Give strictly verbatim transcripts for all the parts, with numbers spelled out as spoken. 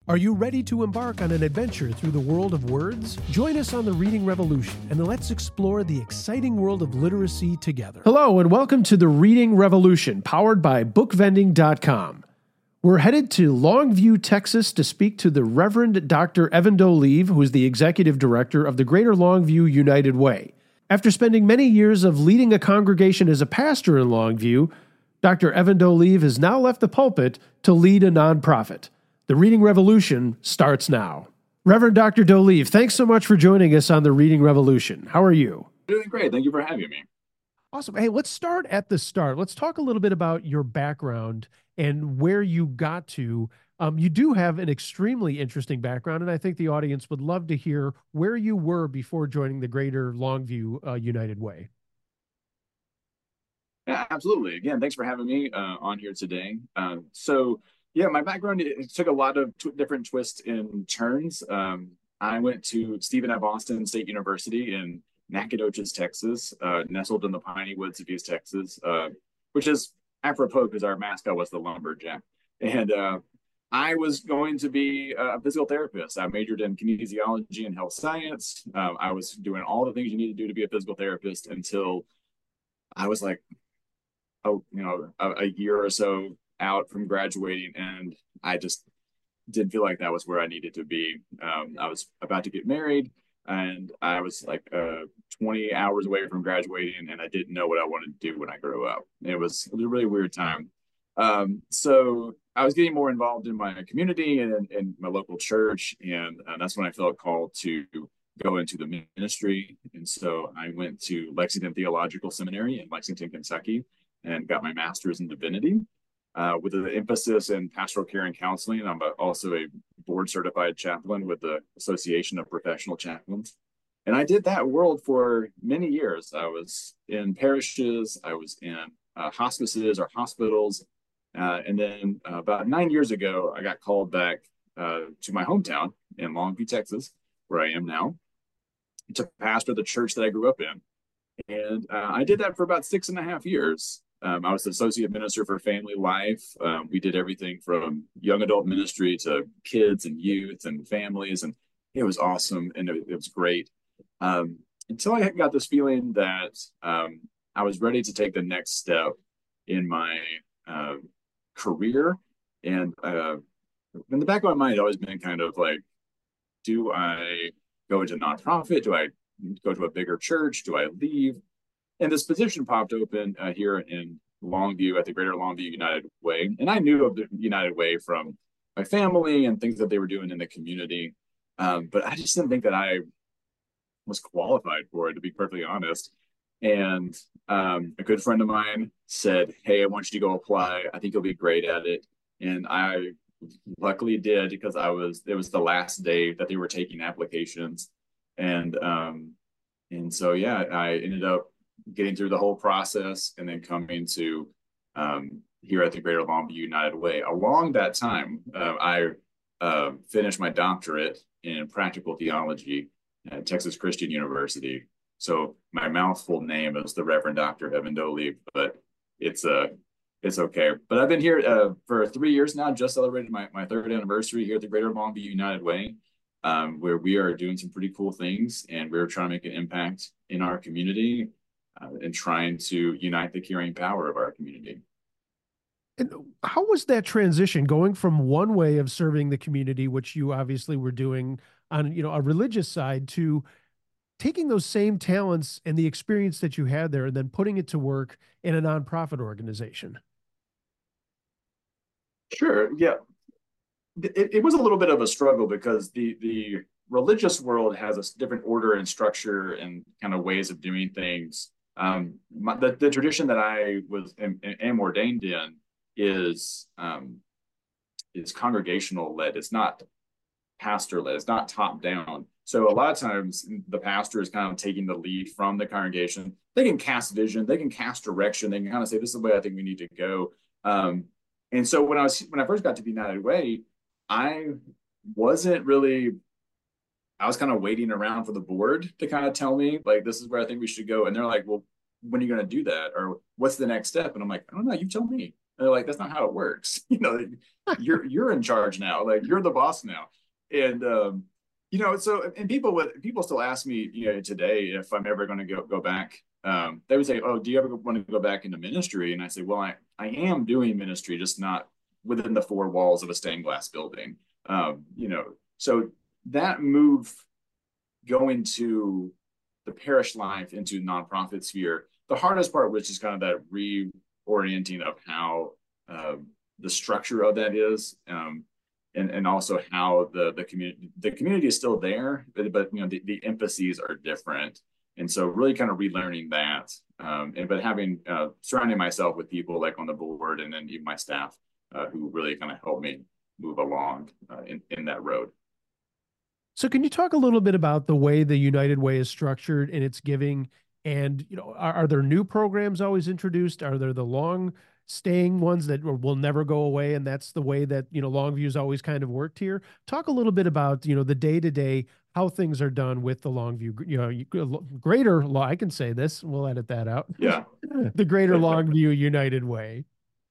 Are you ready to embark on an adventure through the world of words? Join us on the Reading Revolution and let's explore the exciting world of literacy together. Hello and welcome to the Reading Revolution, powered by book vending dot com. We're headed to Longview, Texas to speak to the Reverend Doctor Evan Doleve, who is the Executive Director of the Greater Longview United Way. After spending many years of leading a congregation as a pastor in Longview, Doctor Evan Doleve has now left the pulpit to lead a nonprofit. The Reading Revolution starts now. Reverend Doctor Doleve, thanks so much for joining us on the Reading Revolution. How are you? Doing great. Thank you for having me. Awesome. Hey, let's start at the start. Let's talk a little bit about your background and where you got to. Um, you do have an extremely interesting background, and I think the audience would love to hear where you were before joining the Greater Longview uh, United Way. Yeah, absolutely. Again, thanks for having me uh, on here today. Um, so, yeah, my background, it took a lot of tw- different twists and turns. Um, I went to Stephen F. Austin State University in Nacogdoches, Texas, uh, nestled in the piney woods of East Texas, uh, which is apropos because our mascot was the lumberjack. And uh, I was going to be a physical therapist. I majored in kinesiology and health science. Um, I was doing all the things you need to do to be a physical therapist until I was like, oh, you know, a, a year or so out from graduating, and I just didn't feel like that was where I needed to be. Um, I was about to get married, and I was like uh, twenty hours away from graduating, and I didn't know what I wanted to do when I grew up. It was, it was a really weird time. Um, so I was getting more involved in my community and in my local church, and uh, that's when I felt called to go into the ministry. And so I went to Lexington Theological Seminary in Lexington, Kentucky, and got my master's in divinity. Uh, with an emphasis in pastoral care and counseling. I'm a, also a board certified chaplain with the Association of Professional Chaplains. And I did that world for many years. I was in parishes, I was in uh, hospices or hospitals. Uh, and then uh, about nine years ago, I got called back uh, to my hometown in Longview, Texas, where I am now, to pastor the church that I grew up in. And uh, I did that for about six and a half years. Um, I was the associate minister for family life. Um, we did everything from young adult ministry to kids and youth and families, and it was awesome and it, it was great. Um, until I got this feeling that um, I was ready to take the next step in my uh, career, and uh, in the back of my mind, it always been kind of like, do I go into nonprofit? Do I go to a bigger church? Do I leave? And this position popped open uh, here in Longview at the Greater Longview United Way. And I knew of the United Way from my family and things that they were doing in the community. Um, but I just didn't think that I was qualified for it, to be perfectly honest. And um, a good friend of mine said, hey, I want you to go apply. I think you'll be great at it. And I luckily did, because I was, it was the last day that they were taking applications. And, um, and so, yeah, I ended up getting through the whole process and then coming to um, here at the Greater Longview United Way. Along that time, uh, I uh, finished my doctorate in practical theology at Texas Christian University. So my mouthful name is the Reverend Doctor Evan Doleve, but it's uh, it's okay. But I've been here uh, for three years now, just celebrated my, my third anniversary here at the Greater Longview United Way, um, where we are doing some pretty cool things, and we're trying to make an impact in our community. Uh, and trying to unite the caring power of our community. And how was that transition going from one way of serving the community, which you obviously were doing on, you know, a religious side, to taking those same talents and the experience that you had there and then putting it to work in a nonprofit organization? Sure. Yeah. It, it was a little bit of a struggle because the, the religious world has a different order and structure and kind of ways of doing things. Um, my, the, the tradition that I was am, am ordained in is um, is congregational led. It's not pastor led. It's not top down. So a lot of times the pastor is kind of taking the lead from the congregation. They can cast vision. They can cast direction. They can kind of say, "This is the way I think we need to go." Um, and so when I was when I first got to the United Way, I wasn't really. I was kind of waiting around for the board to kind of tell me, like, this is where I think we should go. And they're like, well, when are you going to do that? Or what's the next step? And I'm like, I don't know, you tell me. they're like, that's not how it works. You know, you're you're in charge now. Like you're the boss now. And um, you know, so and people with people still ask me, you know, today if I'm ever going to go go back. Um, they would say, "Oh, do you ever want to go back into ministry?" And I say, "Well, I I am doing ministry, just not within the four walls of a stained glass building." Um, you know, so that move going to the parish life into nonprofit sphere, the hardest part was just kind of that reorienting of how uh, the structure of that is, um, and and also how the the community the community is still there, but, but you know the, the emphases are different, and so really kind of relearning that, um, and but having uh, surrounding myself with people like on the board and then even my staff uh, who really kind of helped me move along uh, in in that road. So can you talk a little bit about the way the United Way is structured in its giving? And, you know, are, are there new programs always introduced? Are there the long staying ones that will never go away? And that's the way that, you know, Longview's always kind of worked here. Talk a little bit about, you know, the day to day, how things are done with the Longview, you know, greater law. I can say this, we'll edit that out. Yeah. The Greater Longview United Way.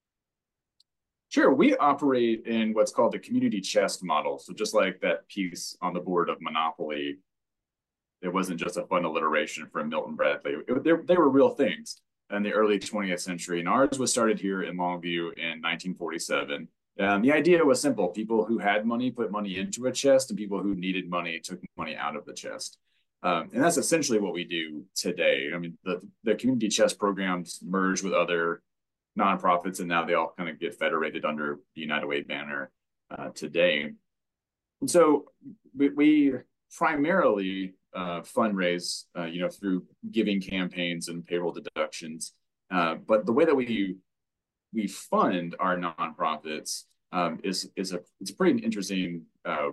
Sure. We operate in what's called the community chest model. So just like that piece on the board of Monopoly, it wasn't just a fun alliteration from Milton Bradley. It, they, they were real things in the early twentieth century. And ours was started here in Longview in nineteen forty-seven. And the idea was simple. People who had money put money into a chest, and people who needed money took money out of the chest. Um, and that's essentially what we do today. I mean, the, the community chest programs merge with other nonprofits, and now they all kind of get federated under the United Way banner uh, today. And so we, we primarily uh, fundraise, uh, you know, through giving campaigns and payroll deductions. Uh, but the way that we we fund our nonprofits um, is is a it's a pretty interesting uh,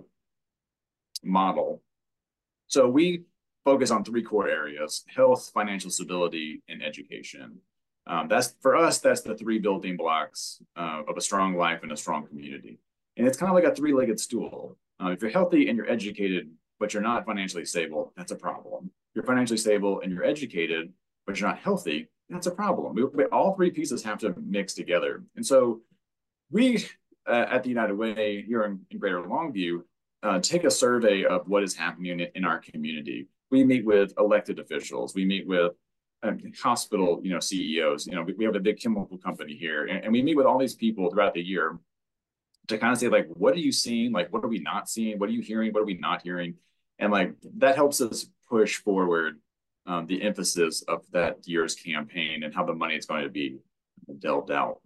model. So we focus on three core areas: health, financial stability, and education. Um, that's for us, that's the three building blocks uh, of a strong life and a strong community. And it's kind of like a three-legged stool. Uh, if you're healthy and you're educated, but you're not financially stable, that's a problem. If you're financially stable and you're educated, but you're not healthy, that's a problem. We, we, all three pieces have to mix together. And so we uh, at the United Way here in, in Greater Longview uh, take a survey of what is happening in, in our community. We meet with elected officials. We meet with hospital, you know, C E Os. You know, we, we have a big chemical company here, and, and we meet with all these people throughout the year to kind of say, like, what are you seeing? Like, what are we not seeing? What are you hearing? What are we not hearing? And like that helps us push forward um, the emphasis of that year's campaign and how the money is going to be dealt out.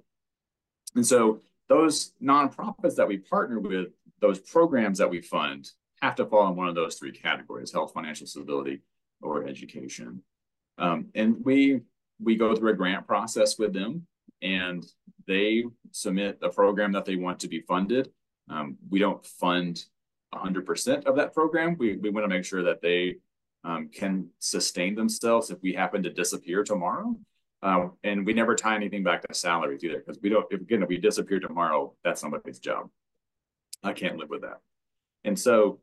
And so those nonprofits that we partner with, those programs that we fund, have to fall in one of those three categories: health, financial stability, or education. Um, and we we go through a grant process with them, and they submit a program that they want to be funded. Um, we don't fund one hundred percent of that program. We, we want to make sure that they um, can sustain themselves if we happen to disappear tomorrow. Uh, and we never tie anything back to salaries either, because we don't, if, again, if we disappear tomorrow, that's somebody's job. I can't live with that. And so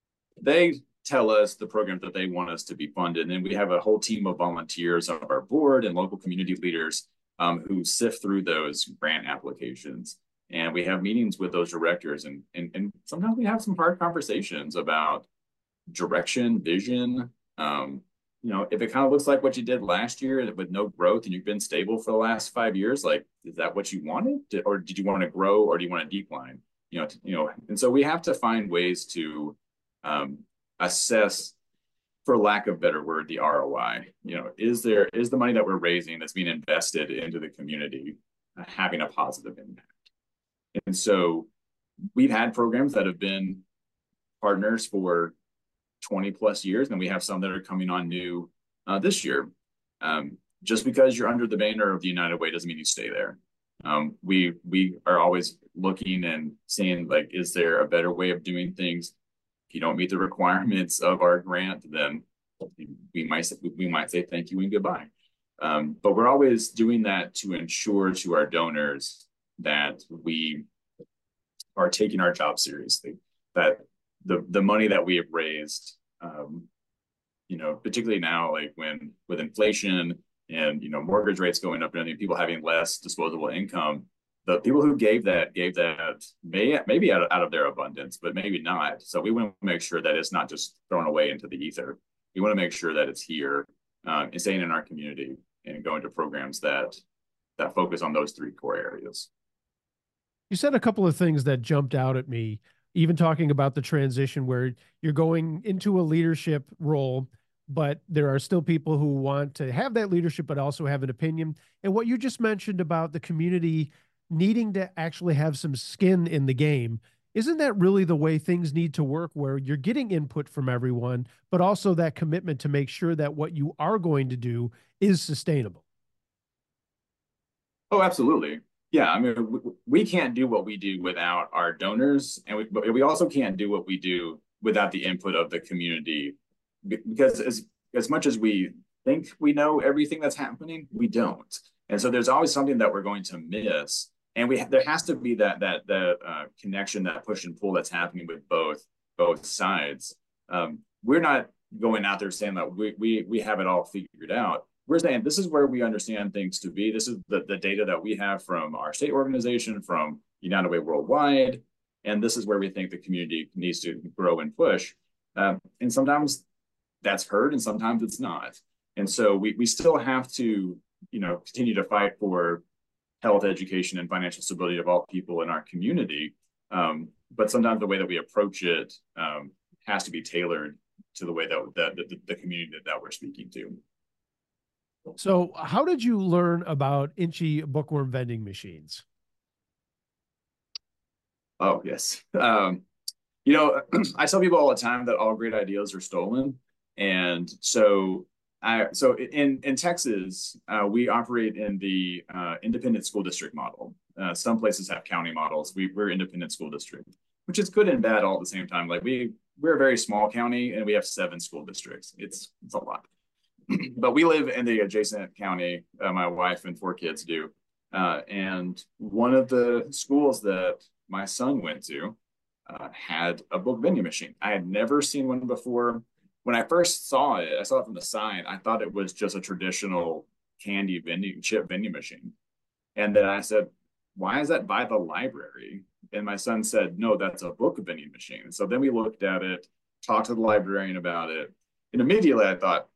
they tell us the programs that they want us to be funded. And we have a whole team of volunteers of our board and local community leaders um, who sift through those grant applications. And we have meetings with those directors. And, and, and sometimes we have some hard conversations about direction, vision. Um, you know, if it kind of looks like what you did last year with no growth and you've been stable for the last five years, like, is that what you wanted? Or did you want to grow, or do you want to decline? You know, you know, and so we have to find ways to um, assess, for lack of a better word, the R O I. You know, is there is the money that we're raising that's being invested into the community uh, having a positive impact? And so we've had programs that have been partners for twenty plus years, and we have some that are coming on new uh, this year. Um, just because you're under the banner of the United Way doesn't mean you stay there. Um, we we are always looking and saying, like, is there a better way of doing things? If you don't meet the requirements of our grant, then we might we might say thank you and goodbye. Um, but we're always doing that to ensure to our donors that we are taking our job seriously, that the the money that we have raised, um, you know, particularly now, like when with inflation and, you know, mortgage rates going up and people having less disposable income, the people who gave that gave that may maybe out of, out of their abundance, but maybe not. So we want to make sure that it's not just thrown away into the ether. We want to make sure that it's here um, and staying in our community and going to programs that that focus on those three core areas. You said a couple of things that jumped out at me, even talking about the transition where you're going into a leadership role, but there are still people who want to have that leadership, but also have an opinion. And what you just mentioned about the community needing to actually have some skin in the game. Isn't that really the way things need to work, where you're getting input from everyone, but also that commitment to make sure that what you are going to do is sustainable? Oh, absolutely. Yeah, I mean, we, we can't do what we do without our donors, and we, but we also can't do what we do without the input of the community, because as as much as we think we know everything that's happening, we don't. And so there's always something that we're going to miss, and we there has to be that that that uh, connection, that push and pull that's happening with both both sides. Um, we're not going out there saying that we we we have it all figured out. We're saying this is where we understand things to be. This is the, the data that we have from our state organization, from United Way Worldwide, and this is where we think the community needs to grow and push. Um, and sometimes that's heard, and sometimes it's not. And so we we still have to, you know, continue to fight for health, education, and financial stability of all people in our community. Um, but sometimes the way that we approach it um, has to be tailored to the way that, that the, the community that, that we're speaking to. So how did you learn about Inchy bookworm vending machines? Oh, yes. Um, you know, I tell people all the time that all great ideas are stolen. And so I, so in, in Texas, uh, we operate in the uh, independent school district model. Uh, some places have county models. We, we're independent school district, which is good and bad all at the same time. Like we, we're a very small county and we have seven school districts. It's, it's a lot. But we live in the adjacent county. Uh, my wife and four kids do. Uh, and one of the schools that my son went to uh, had a book vending machine. I had never seen one before. When I first saw it, I saw it from the sign. I thought it was just a traditional candy vending, chip vending machine. And then I said, why is that by the library? And my son said, no, that's a book vending machine. So then we looked at it, talked to the librarian about it. And immediately I thought,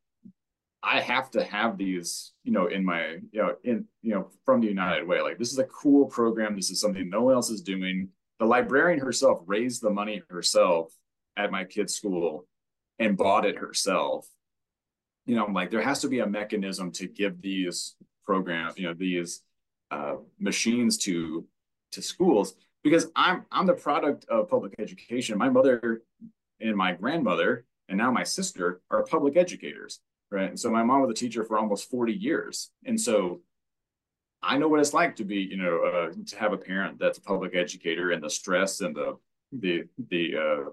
I have to have these, you know, in my, you know, in, you know, from the United Way. Like, this is a cool program. This is something no one else is doing. The librarian herself raised the money herself at my kid's school and bought it herself. You know, like, there has to be a mechanism to give these programs, you know, these uh, machines to to schools, because I'm I'm the product of public education. My mother and my grandmother and now my sister are public educators. Right. And so my mom was a teacher for almost forty years. And so I know what it's like to be, you know, uh, to have a parent that's a public educator, and the stress and the, the, the, uh,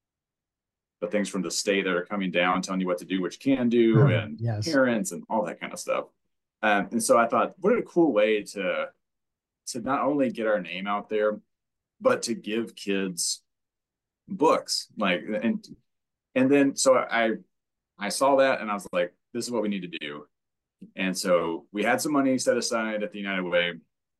the things from the state that are coming down, telling you what to do, what you can do, uh, and yes. parents and all that kind of stuff. Um, and so I thought, what a cool way to, to not only get our name out there, but to give kids books. Like, and, and then, so I, I saw that and I was like, this is what we need to do. And so we had some money set aside at the United Way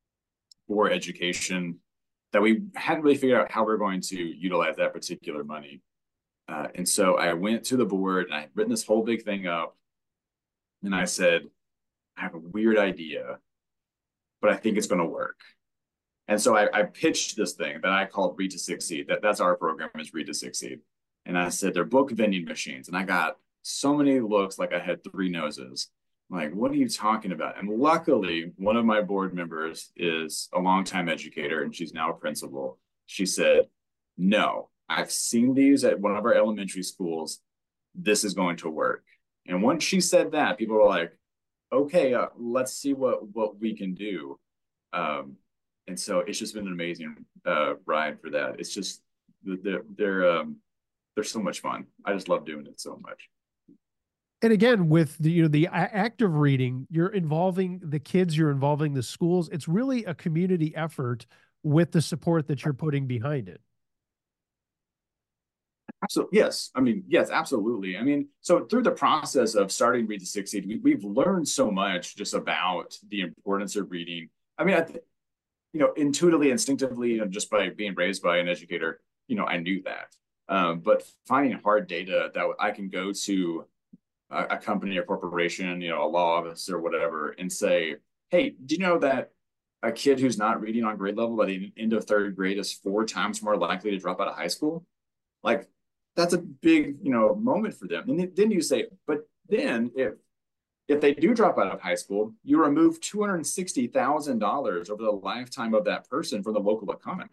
for education that we hadn't really figured out how we're going to utilize that particular money. Uh, and so I went to the board and I had written this whole big thing up. And I said, I have a weird idea, but I think it's going to work. And so I, I pitched this thing that I called Read to Succeed. That, that's our program, is Read to Succeed. And I said, they're book vending machines. And I got so many looks like I had three noses. I'm like, what are you talking about? And luckily, one of my board members is a longtime educator, and she's now a principal. She said, no, I've seen these at one of our elementary schools. This is going to work. And once she said that, people were like, okay, uh, let's see what, what we can do. Um, and so it's just been an amazing uh, ride for that. It's just, they're, they're, um, they're so much fun. I just love doing it so much. And again, with the, you know, the act of reading, you're involving the kids, you're involving the schools. It's really a community effort with the support that you're putting behind it. Absolutely. Yes. I mean, yes, absolutely. I mean, so through the process of starting Read to Succeed, we, we've learned so much just about the importance of reading. I mean, I, th you know, intuitively, instinctively, you know, just by being raised by an educator, you know, I knew that. Um, but finding hard data that I can go to a, a company or corporation, you know, a law office or whatever, and say, hey, do you know that a kid who's not reading on grade level by the end of third grade is four times more likely to drop out of high school? Like, that's a big, you know, moment for them. And then you say, but then if if they do drop out of high school, you remove two hundred sixty thousand dollars over the lifetime of that person from the local economy.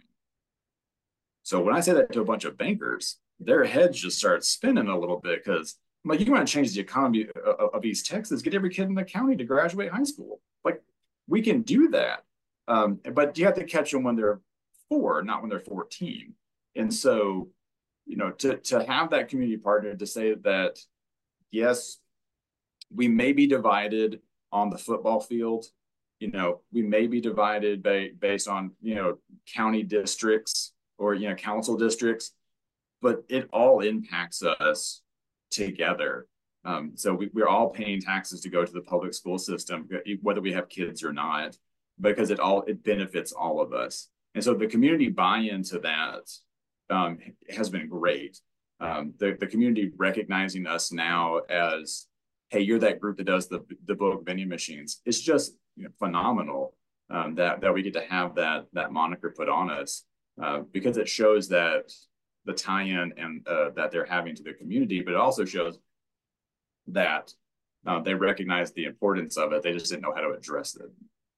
So when I say that to a bunch of bankers, their heads just start spinning a little bit because I'm like, you want to change the economy of East Texas, get every kid in the county to graduate high school. Like, we can do that. Um, but you have to catch them when they're four, not when they're fourteen. And so, you know, to, to have that community partner to say that, yes, we may be divided on the football field. You know, we may be divided ba- based on, you know, county districts or, you know, council districts, but it all impacts us together. Um, so we, we're all paying taxes to go to the public school system, whether we have kids or not, because it all, it benefits all of us. And so the community buy-in to that um, has been great. Um, the, the community recognizing us now as, hey, you're that group that does the, the book vending machines. It's just, you know, phenomenal um, that, that we get to have that, that moniker put on us uh, because it shows that the tie-in and uh, that they're having to the community, but it also shows that uh, they recognize the importance of it. They just didn't know how to address it.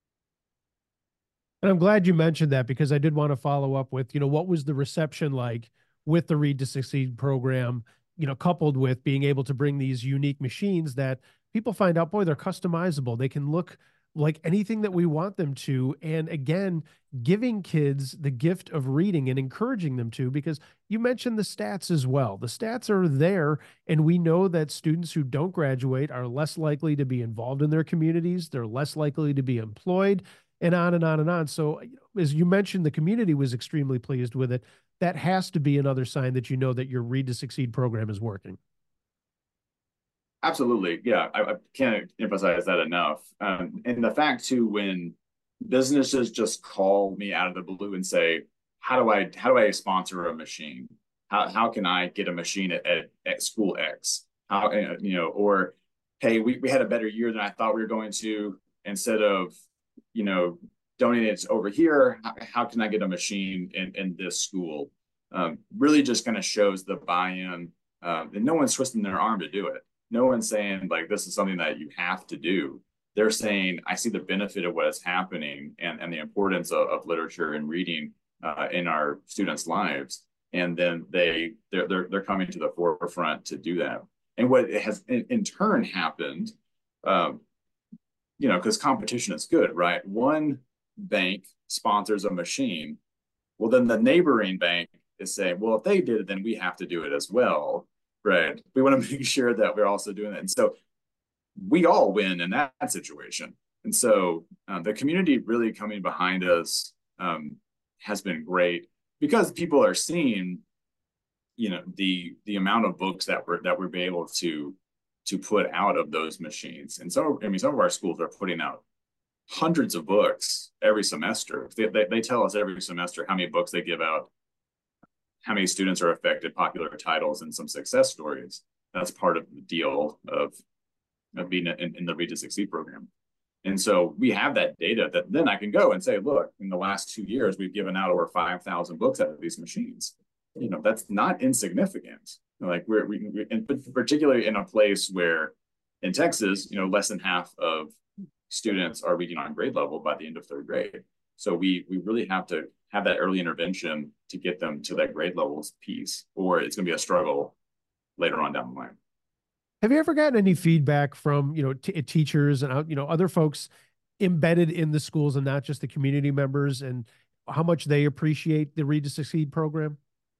And I'm glad you mentioned that because I did want to follow up with, you know, what was the reception like with the Read to Succeed program, you know, coupled with being able to bring these unique machines that people find out, boy, they're customizable. They can look like anything that we want them to. And again, giving kids the gift of reading and encouraging them to, because you mentioned the stats as well. The stats are there, and we know that students who don't graduate are less likely to be involved in their communities. They're less likely to be employed, and on and on and on. So, you know, as you mentioned, the community was extremely pleased with it. That has to be another sign that you know that your Read to Succeed program is working. Absolutely. Yeah, I, I can't emphasize that enough. Um, and the fact too, when businesses just call me out of the blue and say, how do I how do I sponsor a machine? How how can I get a machine at, at, at school X? How you know, or hey, we, we had a better year than I thought we were going to. Instead of, you know, donating it over here, how, how can I get a machine in, in this school? Um, really just kind of shows the buy-in. Um, and no one's twisting their arm to do it. No one's saying like this is something that you have to do. They're saying I see the benefit of what is happening and, and the importance of, of literature and reading uh, in our students' lives, and then they they're, they're they're coming to the forefront to do that. And what has in, in turn happened, um, you know, because competition is good, right? One bank sponsors a machine, well, then the neighboring bank is saying, well, if they did it, then we have to do it as well. Right. We want to make sure that we're also doing that. And so we all win in that situation. And so uh, the community really coming behind us um, has been great because people are seeing, you know, the the amount of books that we're that we're able to to put out of those machines. And so, I mean, some of our schools are putting out hundreds of books every semester. They, they, they tell us every semester how many books they give out, how many students are affected, popular titles, and some success stories. That's part of the deal of, of being in, in the Read to Succeed program. And so we have that data that then I can go and say, look, in the last two years, we've given out over five thousand books out of these machines. You know, that's not insignificant. Like we're, we, we and particularly in a place where in Texas, you know, less than half of students are reading on grade level by the end of third grade. So we we really have to have that early intervention to get them to that grade levels piece, or it's going to be a struggle later on down the line. Have you ever gotten any feedback from, you know, t- teachers and, you know, other folks embedded in the schools and not just the community members, and how much they appreciate the Read to Succeed program?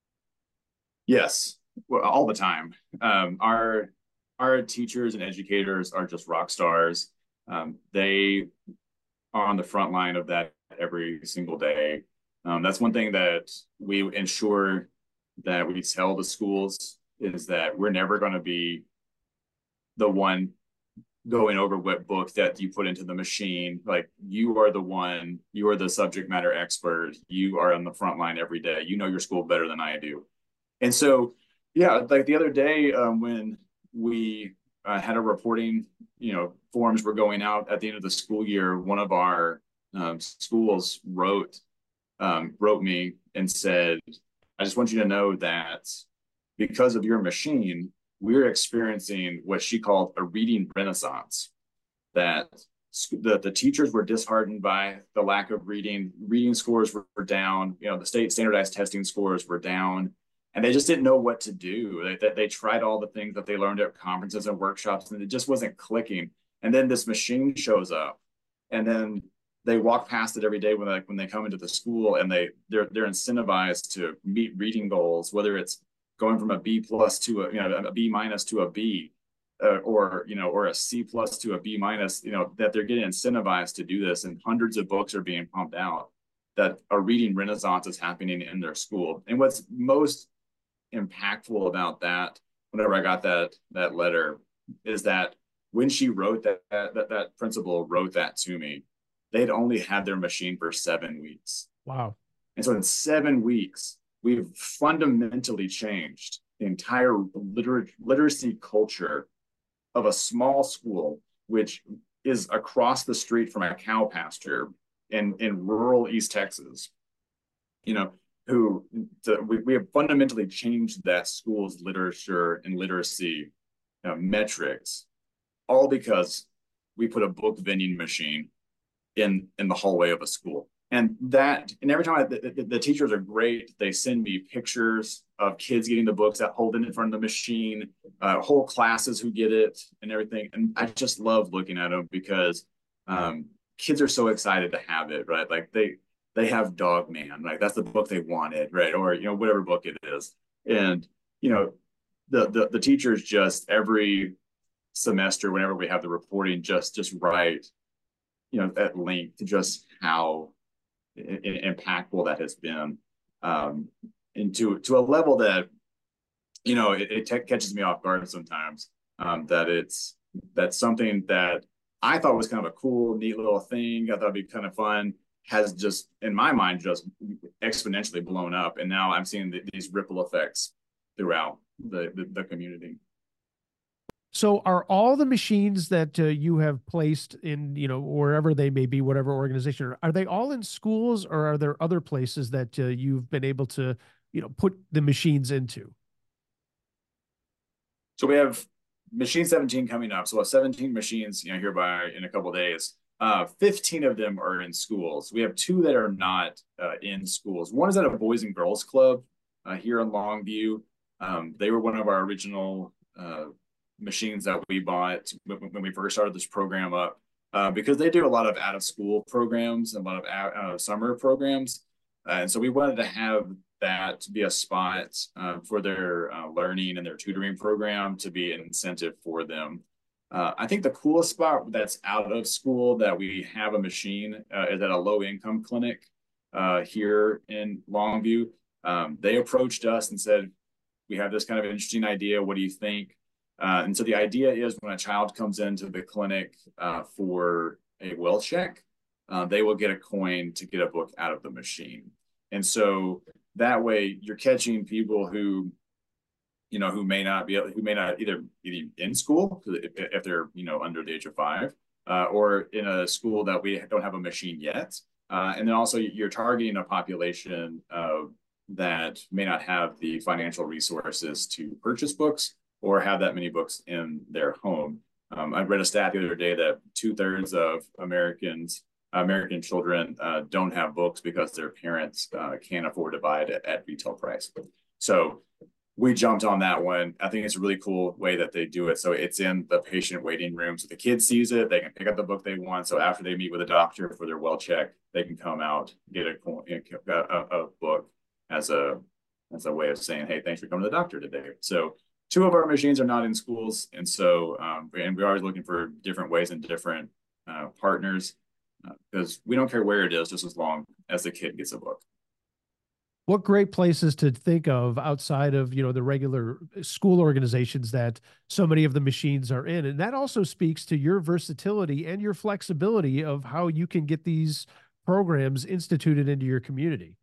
Yes, well, all the time. Um, our our teachers and educators are just rock stars. Um, they are on the front line of that every single day. Um, that's one thing that we ensure that we tell the schools is that we're never going to be the one going over what book that you put into the machine. Like, you are the one, you are the subject matter expert. You are on the front line every day. You know your school better than I do. And so, yeah, like the other day um, when we uh, had a reporting, you know, forms were going out at the end of the school year, one of our um, schools wrote um, wrote me and said, I just want you to know that because of your machine, we're experiencing what she called a reading renaissance, that the, the teachers were disheartened by the lack of reading. Reading scores were, were down. You know, the state standardized testing scores were down, and they just didn't know what to do. They, they, they tried all the things that they learned at conferences and workshops, and it just wasn't clicking. And then this machine shows up, and then they walk past it every day when they, when they come into the school, and they they're they're incentivized to meet reading goals, whether it's going from a B plus to a, you know, a B minus to a B, uh, or, you know, or a C plus to a B minus, you know, that they're getting incentivized to do this, and hundreds of books are being pumped out, that a reading renaissance is happening in their school. And what's most impactful about that, whenever I got that, that letter, is that when she wrote that, that, that principal wrote that to me, they'd only had their machine for seven weeks. Wow. And so in seven weeks, we've fundamentally changed the entire liter- literacy culture of a small school, which is across the street from a cow pasture in, in rural East Texas, you know, who the, we, we have fundamentally changed that school's literature and literacy uh, metrics, all because we put a book vending machine in, in the hallway of a school. And that, and every time I, the, the, the teachers are great. They send me pictures of kids getting the books, that hold it in front of the machine, uh, whole classes who get it and everything. And I just love looking at them because um, kids are so excited to have it, right? Like they, they have Dog Man, right? That's the book they wanted, right? Or, you know, whatever book it is. And, you know, the, the, the teachers just every semester, whenever we have the reporting, just, just write, you know, at length, just how impactful that has been, um, and to to a level that, you know, it, it t- catches me off guard sometimes. Um, that it's that's something that I thought was kind of a cool, neat little thing. I thought it'd be kind of fun. Has just in my mind just exponentially blown up, and now I'm seeing the, these ripple effects throughout the, the the community. So are all the machines that uh, you have placed in, you know, wherever they may be, whatever organization, are they all in schools, or are there other places that uh, you've been able to, you know, put the machines into? So we have machine seventeen coming up. So we'll have seventeen machines, you know, here by in a couple of days. Uh, fifteen of them are in schools. We have two that are not uh, in schools. One is at a Boys and Girls Club uh, here in Longview. Um, they were one of our original uh, machines that we bought when we first started this program up, uh, because they do a lot of out of school programs and a lot of out, uh, summer programs. Uh, and so we wanted to have that to be a spot uh, for their uh, learning and their tutoring program, to be an incentive for them. Uh, I think the coolest spot that's out of school that we have a machine uh, is at a low income clinic uh, here in Longview. Um, they approached us and said, we have this kind of interesting idea. What do you think? Uh, and so the idea is when a child comes into the clinic uh, for a well check, uh, they will get a coin to get a book out of the machine. And so that way you're catching people who, you know, who may not be, who may not either be in school if, if they're, you know, under the age of five, uh, or in a school that we don't have a machine yet. Uh, and then also you're targeting a population uh, that may not have the financial resources to purchase books or have that many books in their home. Um, I read a stat the other day that two thirds of Americans, American children uh, don't have books because their parents uh, can't afford to buy it at, at retail price. So we jumped on that one. I think it's a really cool way that they do it. So it's in the patient waiting room. So the kid sees it, they can pick up the book they want. So after they meet with a doctor for their well check, they can come out, get a, a, a book as a, as a way of saying, hey, thanks for coming to the doctor today. So two of our machines are not in schools. And so, um, and we're always looking for different ways and different uh, partners, because uh, we don't care where it is, just as long as the kid gets a book. What great places to think of outside of, you know, the regular school organizations that so many of the machines are in. And that also speaks to your versatility and your flexibility of how you can get these programs instituted into your community.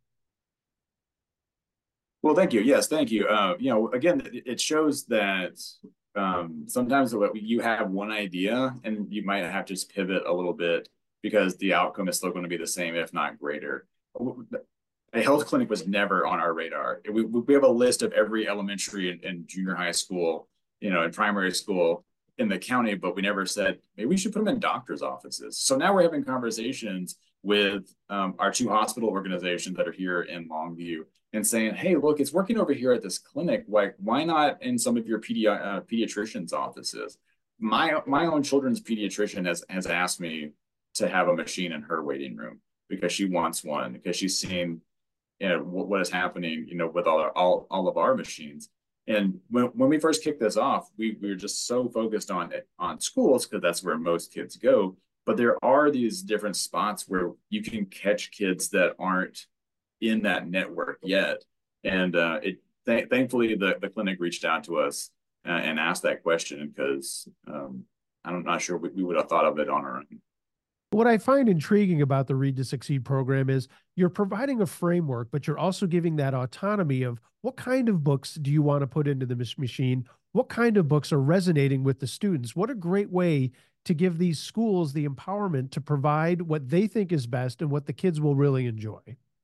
Well, thank you. Yes, thank you. Uh, you know, again, it shows that um, sometimes you have one idea and you might have to just pivot a little bit because the outcome is still going to be the same, if not greater. A health clinic was never on our radar. We, we have a list of every elementary and, and junior high school, you know, and primary school in the county, but we never said, maybe we should put them in doctor's offices. So now we're having conversations with um, our two hospital organizations that are here in Longview and saying, hey, look, it's working over here at this clinic. Why, why not in some of your pedi uh, pediatrician's offices? My, my own children's pediatrician has, has asked me to have a machine in her waiting room because she wants one, because she's seen, you know, what, what is happening, you know, with all, our, all, all of our machines. And when, when we first kicked this off, we, we were just so focused on it, on schools, because that's where most kids go. But there are these different spots where you can catch kids that aren't in that network yet. And uh, it th thankfully, the, the clinic reached out to us uh, and asked that question because um, I'm not sure we, we would have thought of it on our own. What I find intriguing about the Read to Succeed program is you're providing a framework, but you're also giving that autonomy of what kind of books do you want to put into the machine? What kind of books are resonating with the students? What a great way to give these schools the empowerment to provide what they think is best and what the kids will really enjoy.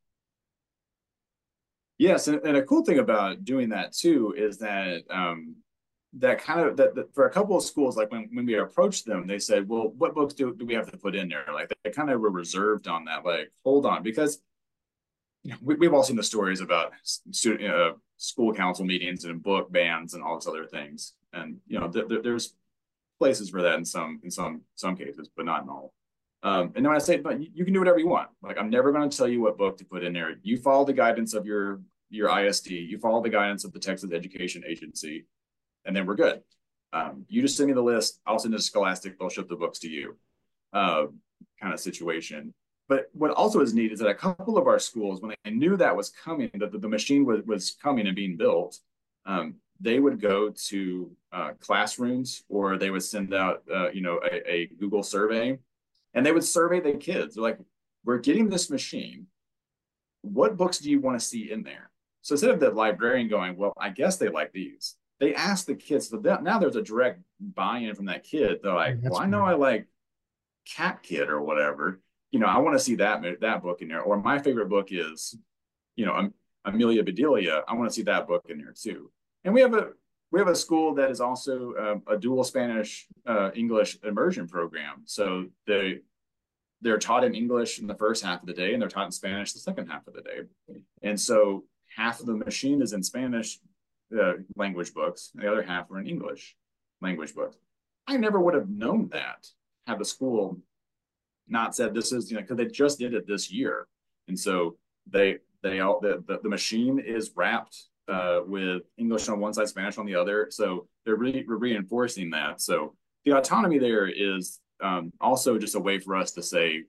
Yes, and, and a cool thing about doing that too is that um, that kind of that, that for a couple of schools, like when, when we approached them, they said, well, what books do, do we have to put in there? Like they kind of were reserved on that, like, hold on, because you know, we, we've all seen the stories about student uh, school council meetings and book bans and all these other things. And, you know, th th there's places for that in some, in some, some cases, but not in all. Um, and then when I say, but you, you can do whatever you want. Like, I'm never going to tell you what book to put in there. You follow the guidance of your, your I S D, you follow the guidance of the Texas Education Agency, and then we're good. Um, you just send me the list. I'll send it to Scholastic. They'll ship the books to you, uh, kind of situation. But what also is neat is that a couple of our schools, when they knew that was coming, that the, the machine was, was coming and being built, um, they would go to uh, classrooms, or they would send out, uh, you know, a, a Google survey, and they would survey the kids. They're like, we're getting this machine. What books do you want to see in there? So instead of the librarian going, well, I guess they like these, they ask the kids. So that, now there's a direct buy-in from that kid. They're like, That's well, I know great. I like Cat Kid or whatever. You know, I want to see that that book in there. Or my favorite book is, you know, um, Amelia Bedelia. I want to see that book in there too. And we have a we have a school that is also um, a dual Spanish uh, English immersion program. So they they're taught in English in the first half of the day, and they're taught in Spanish the second half of the day. And so half of the machine is in Spanish uh, language books, and the other half are in English language books. I never would have known that had the school not said this is, you know, because they just did it this year. And so they they all the, the, the machine is wrapped uh, with English on one side, Spanish on the other. So they're really reinforcing that. So the autonomy there is um, also just a way for us to say,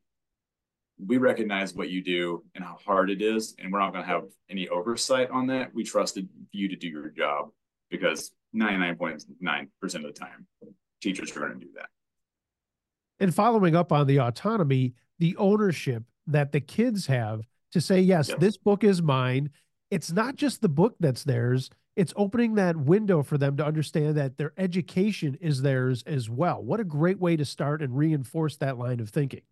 we recognize what you do and how hard it is, and we're not going to have any oversight on that. We trusted you to do your job, because ninety-nine point nine percent of the time, teachers are going to do that. And following up on the autonomy, the ownership that the kids have to say, yes, Yes. this book is mine. It's not just the book that's theirs. It's opening that window for them to understand that their education is theirs as well. What a great way to start and reinforce that line of thinking.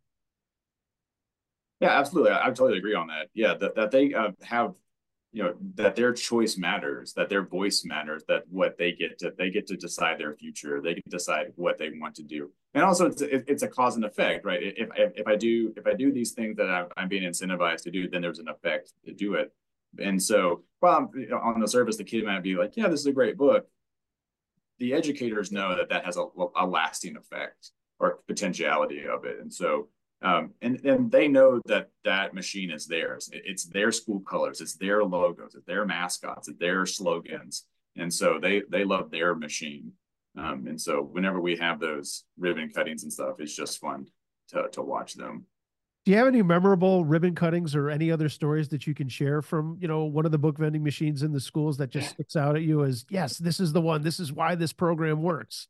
Yeah, absolutely. I, I totally agree on that. Yeah, that, that they uh, have, you know, that their choice matters, that their voice matters, that what they get to, they get to decide their future. They can decide what they want to do. And also it's, it's a cause and effect, right? If, if, if I do, if I do these things that I'm, I'm being incentivized to do, then there's an effect to do it. And so, well, you know, on the surface, the kid might be like, yeah, this is a great book. The educators know that that has a, a lasting effect or potentiality of it. And so, Um, and, and they know that that machine is theirs. It's their school colors, it's their logos, it's their mascots, it's their slogans. And so they, they love their machine. Um, and so whenever we have those ribbon cuttings and stuff, it's just fun to, to watch them. Do you have any memorable ribbon cuttings or any other stories that you can share from, you know, one of the book vending machines in the schools that just sticks out at you as, yes, this is the one. This is why this program works.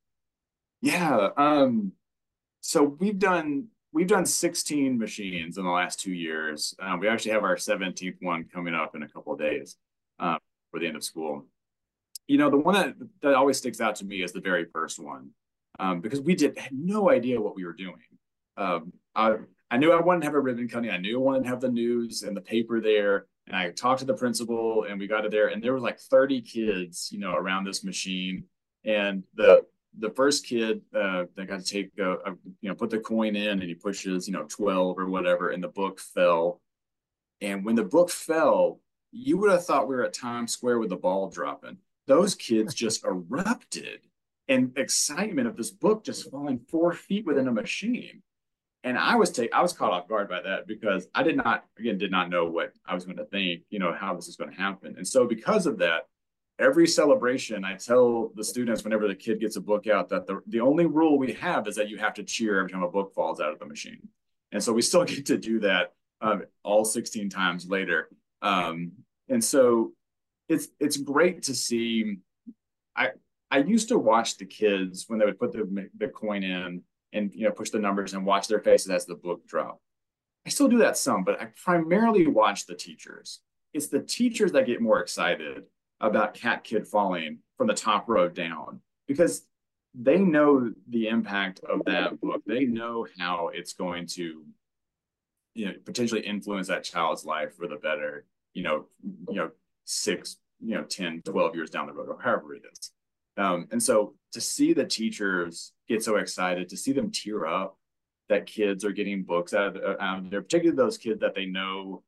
Yeah. Um, so we've done we've done sixteen machines in the last two years. Um, we actually have our seventeenth one coming up in a couple of days um, for the end of school. You know, the one that, that always sticks out to me is the very first one, um, because we did had no idea what we were doing. Um, I, I knew I wanted to have a ribbon cutting. I knew I wanted to have the news and the paper there. And I talked to the principal and we got it there. And there were like thirty kids, you know, around this machine. And the the first kid uh, that got to take, a, a, you know, put the coin in and he pushes, you know, twelve or whatever, and the book fell. And when the book fell, you would have thought we were at Times Square with the ball dropping. Those kids just erupted in excitement of this book just falling four feet within a machine. And I was take I was caught off guard by that because I did not, again, did not know what I was going to think, you know, how this is going to happen. And so because of that, every celebration, I tell the students whenever the kid gets a book out that the, the only rule we have is that you have to cheer every time a book falls out of the machine. And so we still get to do that um, all sixteen times later. Um, and so it's it's great to see. I I used to watch the kids when they would put the, the coin in and, you know, push the numbers and watch their faces as the book dropped. I still do that some, but I primarily watch the teachers. It's the teachers that get more excited about Cat Kid falling from the top row down because they know the impact of that book. They know how it's going to, you know, potentially influence that child's life for the better, you know, you know, six, you know, ten, twelve years down the road or however it is. Um, and so to see the teachers get so excited, to see them tear up that kids are getting books out of, out of there, particularly those kids that they know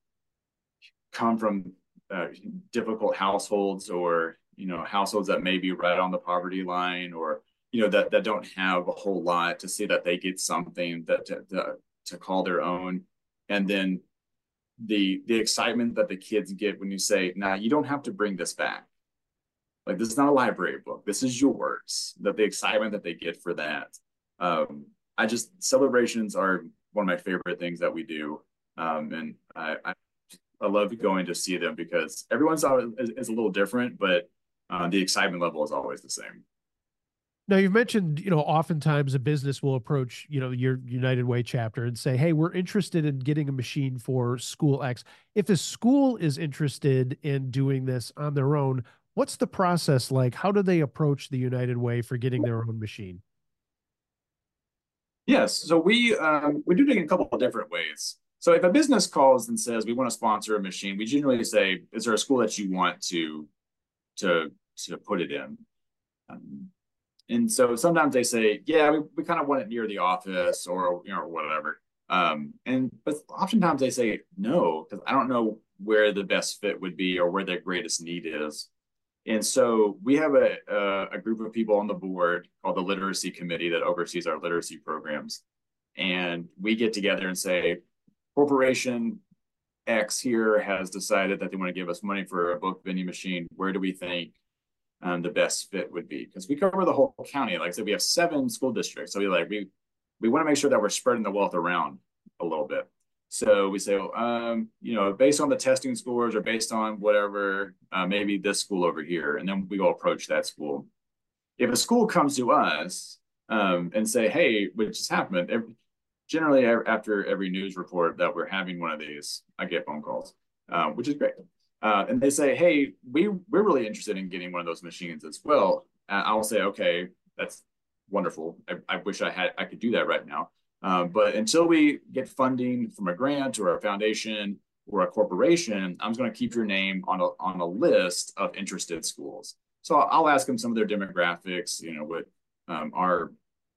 come from uh, difficult households or, you know, households that may be right on the poverty line or, you know, that, that don't have a whole lot, to see that they get something that to, to, to call their own. And then the the excitement that the kids get when you say, nah, you don't have to bring this back. Like, this is not a library book. This is yours. That the excitement that they get for that. Um, I just, celebrations are one of my favorite things that we do. Um, and I, I, I love going to see them because everyone's always, is, is a little different, but uh, the excitement level is always the same. Now, you've mentioned, you know, oftentimes a business will approach, you know, your United Way chapter and say, hey, we're interested in getting a machine for school X. If a school is interested in doing this on their own, what's the process like? How do they approach the United Way for getting their own machine? Yes, so we um, we do it in a couple of different ways. So if a business calls and says we want to sponsor a machine, we generally say, is there a school that you want to to to put it in? Um, and so sometimes they say, yeah, we, we kind of want it near the office or, you know, whatever. Um, and but oftentimes they say no, because I don't know where the best fit would be or where their greatest need is. And so we have a, a, a group of people on the board called the Literacy Committee that oversees our literacy programs. And we get together and say, Corporation X here has decided that they want to give us money for a book vending machine. Where do we think um, the best fit would be? Because we cover the whole county. Like I said, we have seven school districts. So we like we we want to make sure that we're spreading the wealth around a little bit. So we say, well, um, you know, based on the testing scores or based on whatever, uh, maybe this school over here, and then we go approach that school. If a school comes to us um, and say, hey, which has happened, every, generally after every news report that we're having one of these, I get phone calls, uh, which is great. Uh, and they say, hey, we, we're really interested in getting one of those machines as well. Uh, I'll say, okay, that's wonderful. I, I wish I had, I could do that right now. Um, but until we get funding from a grant or a foundation or a corporation, I'm going to keep your name on a, on a list of interested schools. So I'll ask them some of their demographics, you know, what um, our,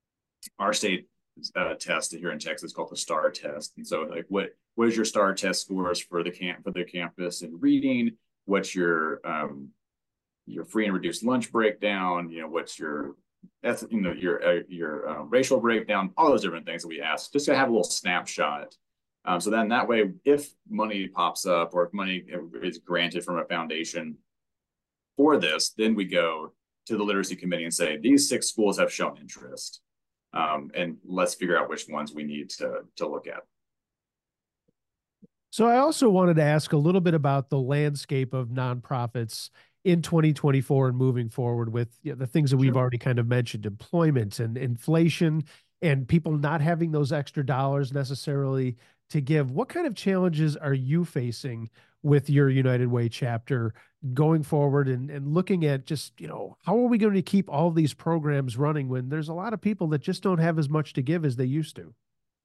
our state uh, test here in Texas called the STAR test. And so like, what, what is your STAR test scores for the camp, for the campus in reading? What's your, um, your free and reduced lunch breakdown? You know, what's your, that's, you know, your, uh, your uh, racial breakdown, all those different things that we ask, just to have a little snapshot. Um, so then that way, if money pops up or if money is granted from a foundation for this, then we go to the literacy committee and say, these six schools have shown interest. Um, and let's figure out which ones we need to, to look at. So I also wanted to ask a little bit about the landscape of nonprofits in twenty twenty-four and moving forward with, you know, the things that we've Sure. already kind of mentioned, employment and inflation and people not having those extra dollars necessarily to give. What kind of challenges are you facing with your United Way chapter going forward and, and looking at just, you know, how are we going to keep all these programs running when there's a lot of people that just don't have as much to give as they used to?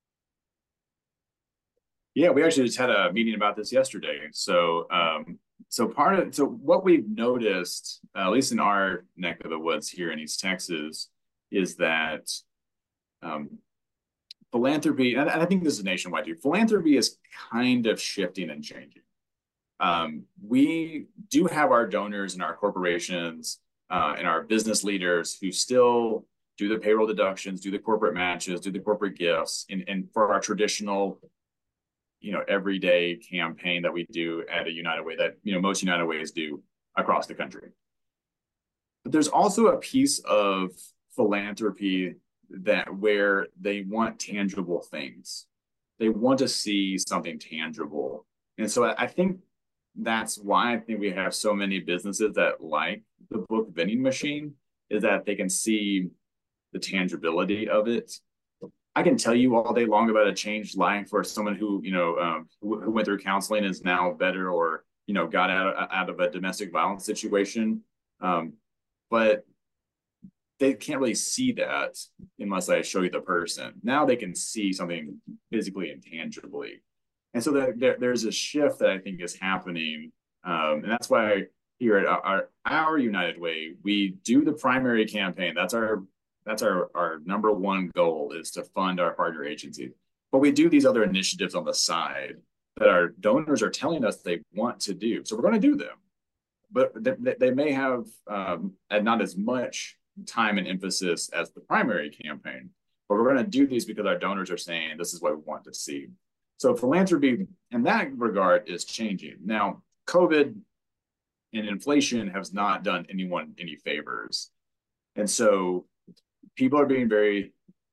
Yeah, we actually just had a meeting about this yesterday. So, um, so part of so what we've noticed, uh, at least in our neck of the woods here in East Texas, is that um, philanthropy, and I think this is nationwide too. Philanthropy is kind of shifting and changing. Um, we do have our donors and our corporations uh, and our business leaders who still do the payroll deductions, do the corporate matches, do the corporate gifts, and, and for our traditional, you know, everyday campaign that we do at a United Way that, you know, most United Ways do across the country. But there's also a piece of philanthropy that where they want tangible things. They want to see something tangible. And so I, I think that's why I think we have so many businesses that like the book vending machine, is that they can see the tangibility of it. I can tell you all day long about a changed life for someone who, you know, um, who, who went through counseling is now better, or, you know, got out of, out of a domestic violence situation. Um, but they can't really see that unless I show you the person. Now they can see something physically and tangibly. And so there, there, there's a shift that I think is happening. Um, and that's why here at our, our United Way, we do the primary campaign. That's our that's our, our number one goal, is to fund our partner agency. But we do these other initiatives on the side that our donors are telling us they want to do. So we're going to do them. But they, they may have um, not as much time and emphasis as the primary campaign. But we're going to do these because our donors are saying this is what we want to see. So philanthropy in that regard is changing. Now, COVID and inflation has not done anyone any favors. And so people are being very,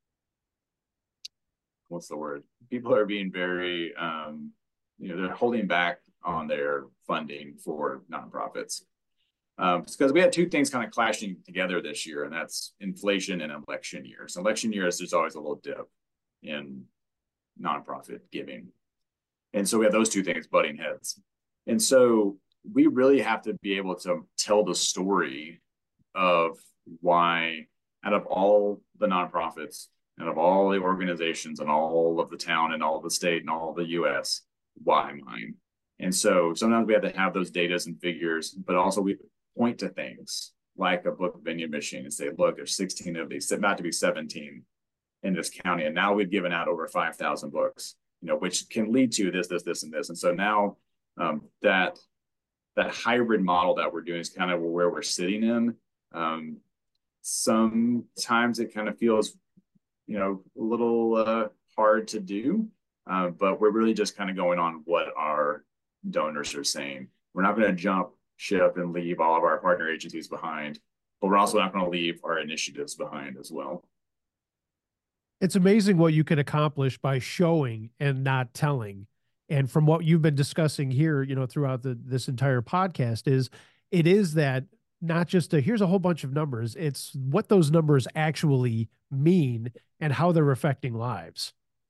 what's the word? People are being very, um, you know, they're holding back on their funding for nonprofits. Um, because we had two things kind of clashing together this year, and that's inflation and election years. Election years, there's always a little dip in nonprofit giving. And so we have those two things butting heads. And so we really have to be able to tell the story of why, out of all the nonprofits, out of all the organizations and all of the town and all the state and all the U S, why mine? And so sometimes we have to have those data and figures, but also we point to things like a book vending machine and say, look, there's sixteen of these, about to be seventeen in this county. And now we've given out over five thousand books, you know, which can lead to this, this, this, and this. And so now um, that, that hybrid model that we're doing is kind of where we're sitting in. Um, sometimes it kind of feels, you know, a little uh, hard to do, uh, but we're really just kind of going on what our donors are saying. We're not going to jump ship and leave all of our partner agencies behind, but we're also not going to leave our initiatives behind as well. It's amazing what you can accomplish by showing and not telling. And from what you've been discussing here, you know, throughout the, this entire podcast, is it is that not just a, here's a whole bunch of numbers. It's what those numbers actually mean and how they're affecting lives.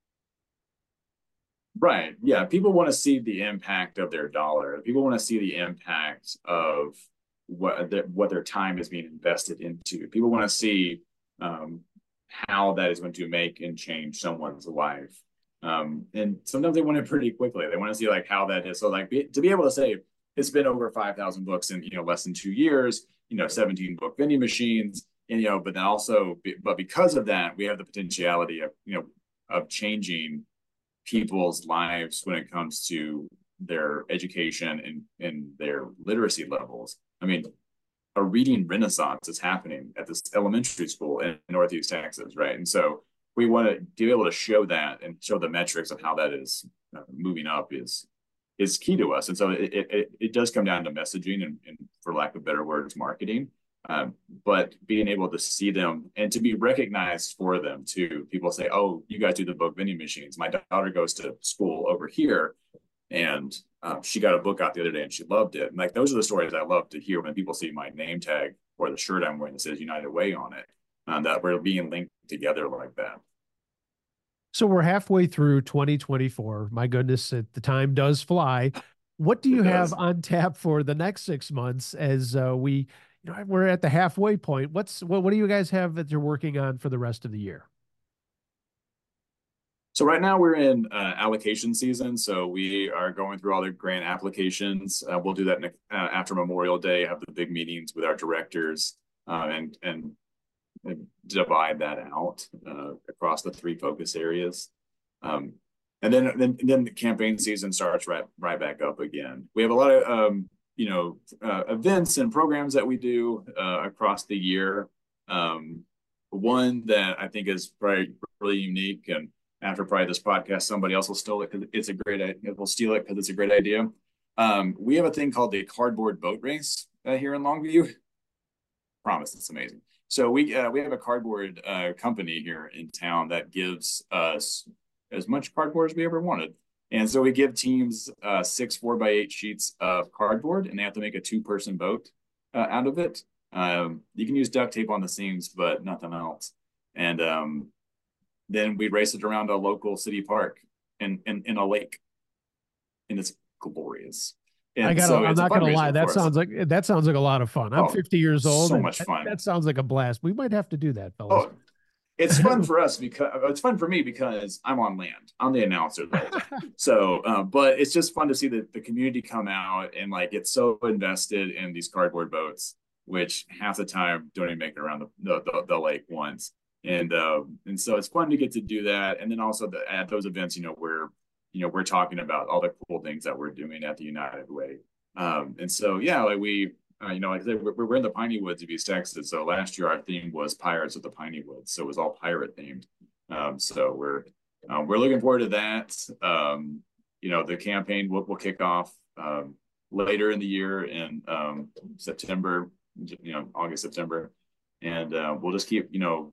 Right. Yeah. People want to see the impact of their dollar. People want to see the impact of what, the, what their time is being invested into. People want to see um, how that is going to make and change someone's life. Um, and sometimes they want it pretty quickly. They want to see like how that is. So like be, to be able to say it's been over five thousand books in, you know, less than two years, you know, seventeen book vending machines, and, you know, but then also, but because of that, we have the potentiality of, you know, of changing people's lives when it comes to their education and, and their literacy levels. I mean, a reading renaissance is happening at this elementary school in Northeast Texas, right? And so we want to be able to show that and show the metrics of how that is uh, moving up is is key to us. And so it it, it does come down to messaging and, and, for lack of better words, marketing. Um, but being able to see them and to be recognized for them too. People say, oh, you guys do the book vending machines. My daughter goes to school over here. And um, she got a book out the other day and she loved it. And like those are the stories I love to hear when people see my name tag or the shirt I'm wearing that says United Way on it, um, that we're being linked together like that. So we're halfway through twenty twenty-four. My goodness, it, the time does fly. What do It you have does. on tap for the next six months as uh, we, you know, we're at the halfway point? What's what, what do you guys have that you're working on for the rest of the year? So right now we're in uh, allocation season. So we are going through all the grant applications. Uh, we'll do that in, uh, after Memorial Day, have the big meetings with our directors uh, and, and, and divide that out uh, across the three focus areas. Um, and then, then, then the campaign season starts right, right back up again. We have a lot of, um, you know, uh, events and programs that we do uh, across the year. Um, one that I think is probably really unique, and after probably this podcast, somebody else will steal it because it's a great idea. We'll steal it because it's a great idea. Um, we have a thing called the cardboard boat race uh, here in Longview. Promise, it's amazing. So we uh, we have a cardboard uh, company here in town that gives us as much cardboard as we ever wanted. And so we give teams uh, six four by eight sheets of cardboard, and they have to make a two person boat uh, out of it. Um, you can use duct tape on the seams, but nothing else. And um, then we race it around a local city park in in, in a lake, and it's glorious. I And gotta, so I'm it's a not gonna lie. fundraiser That for us. sounds like that sounds like a lot of fun. I'm Oh, fifty years old, so and much that, fun. that sounds like a blast. We might have to do that, fellas. Oh, it's fun for us because it's fun for me because I'm on land. I'm the announcer the whole time. So, uh, but it's just fun to see the, the community come out and like get so invested in these cardboard boats, which half the time don't even make it around the the, the, the lake once. And uh, and so it's fun to get to do that. And then also the, at those events, you know, we're you know we're talking about all the cool things that we're doing at the United Way. Um, and so yeah, like we uh, you know, like I said, we're, we're in the Piney Woods of East Texas. So last year our theme was Pirates of the Piney Woods. So it was all pirate themed. Um, so we're um, we're looking forward to that. Um, you know, the campaign will, will kick off um, later in the year in um, September, you know, August, September. And uh, we'll just keep, you know,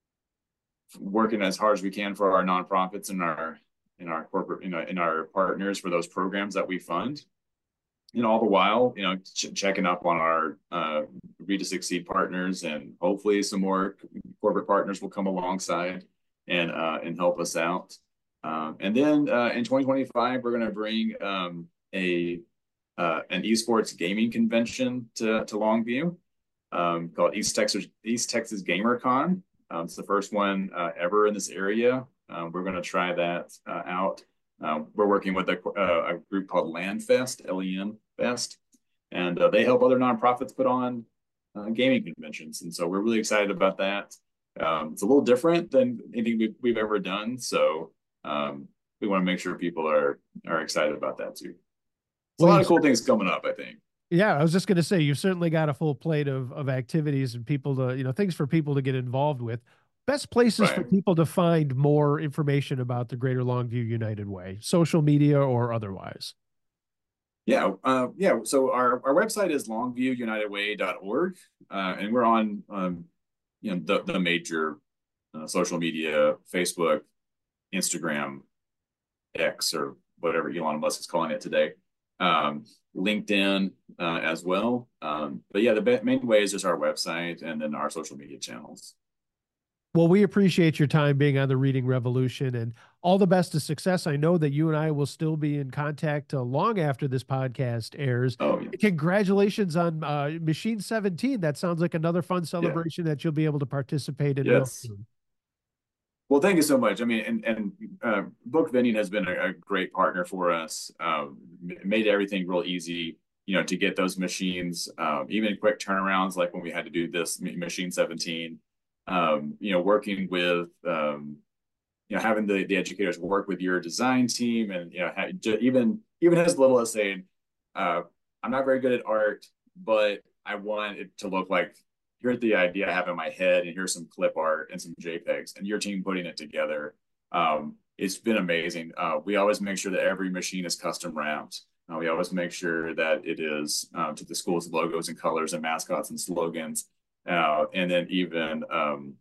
working as hard as we can for our nonprofits and our in our corporate, you know, in our partners for those programs that we fund. And all the while, you know, ch- checking up on our uh, Read to Succeed partners, and hopefully some more corporate partners will come alongside and uh, and help us out. Um, and then uh, in twenty twenty-five, we're going to bring um, a uh, an esports gaming convention to to Longview um, called East Texas East Texas GamerCon. Um, it's the first one uh, ever in this area. Um, we're going to try that uh, out. Uh, we're working with a, uh, a group called LANFest, L E N Fest, and uh, they help other nonprofits put on uh, gaming conventions. And so we're really excited about that. Um, it's a little different than anything we've, we've ever done. So um, we want to make sure people are are excited about that too. There's well, a lot of cool things coming up, I think. Yeah, I was just going to say, you've certainly got a full plate of of activities and people to, you know, things for people to get involved with. Best places right. for people to find more information about the Greater Longview United Way, social media or otherwise. Yeah, uh, yeah. So our, our website is longview united way dot org, uh, and we're on um, you know the the major uh, social media: Facebook, Instagram, X, or whatever Elon Musk is calling it today. Um, LinkedIn uh, as well. Um, but yeah, the main way is just our website and then our social media channels. Well, we appreciate your time being on the Reading Revolution, and all the best of success. I know that you and I will still be in contact uh, long after this podcast airs. Oh, yeah. Congratulations on uh, Machine seventeen. That sounds like another fun celebration yeah. that you'll be able to participate in. Yes. Well, thank you so much. I mean, and, and uh, Book Vending has been a, a great partner for us. Um, made everything real easy, you know, to get those machines, um, even quick turnarounds, like when we had to do this Machine seventeen. Um, you know, working with, um, you know, having the, the educators work with your design team, and, you know, even, even as little as saying, uh, I'm not very good at art, but I want it to look like, here's the idea I have in my head, and here's some clip art and some JPEGs, and your team putting it together. Um, it's been amazing. Uh, we always make sure that every machine is custom wrapped. Uh, we always make sure that it is uh, to the school's logos and colors and mascots and slogans. Uh, and then even, um,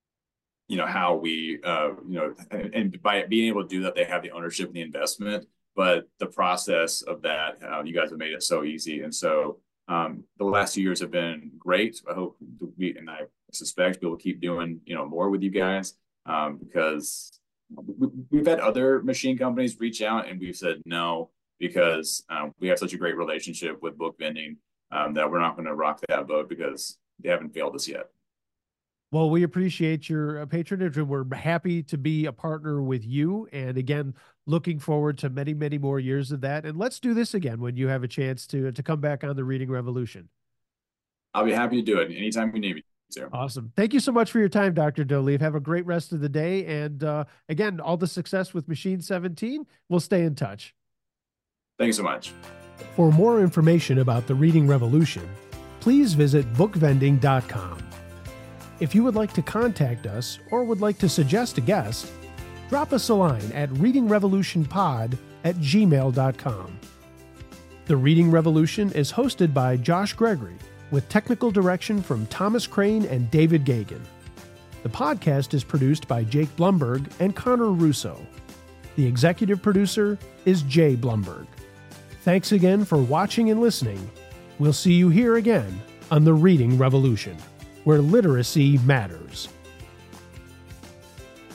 you know, how we, uh, you know, and, and by being able to do that, they have the ownership and the investment but the process of that, uh, you guys have made it so easy. And so um, the last two years have been great. I hope we, and I suspect we'll keep doing, you know, more with you guys um, because we, we've had other machine companies reach out and we've said no, because um, we have such a great relationship with Book Vending um, that we're not going to rock that boat because they haven't failed us yet. Well, we appreciate your patronage, and we're happy to be a partner with you. And again, looking forward to many, many more years of that. And let's do this again when you have a chance to, to come back on the Reading Revolution. I'll be happy to do it anytime you need me to. Awesome. Thank you so much for your time, Doctor Dolev. Have a great rest of the day. And uh, again, all the success with Machine seventeen. We'll stay in touch. Thanks so much. For more information about the Reading Revolution, please visit book vending dot com. If you would like to contact us or would like to suggest a guest, drop us a line at reading revolution pod at gmail dot com. The Reading Revolution is hosted by Josh Gregory, with technical direction from Thomas Crane and David Gagan. The podcast is produced by Jake Blumberg and Connor Russo. The executive producer is Jay Blumberg. Thanks again for watching and listening. We'll see you here again on the Reading Revolution, where literacy matters.